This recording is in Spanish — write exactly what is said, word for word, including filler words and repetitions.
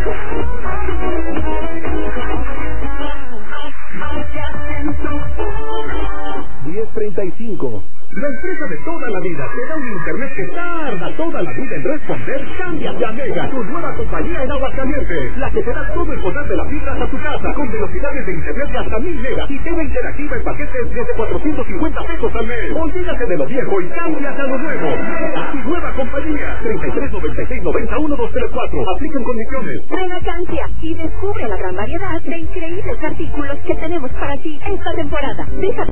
diez treinta y cinco. La empresa de toda la vida te da un internet que tarda toda la vida en responder. Cámbiate a Mega, tu nueva compañía en Aguascalientes, la que te da todo el poder de la fibra hasta tu casa, con velocidades de internet de hasta mil megas y T V interactiva en paquetes desde cuatrocientos cincuenta pesos al mes. Olvídate de lo viejo y cámbiate a lo nuevo. Mega, tu nueva compañía. treinta y tres noventa y seis noventa uno dos tres cuatro. Aplican condiciones. Ven a Cancia y descubre la gran variedad de increíbles artículos que tenemos para ti esta temporada. Deja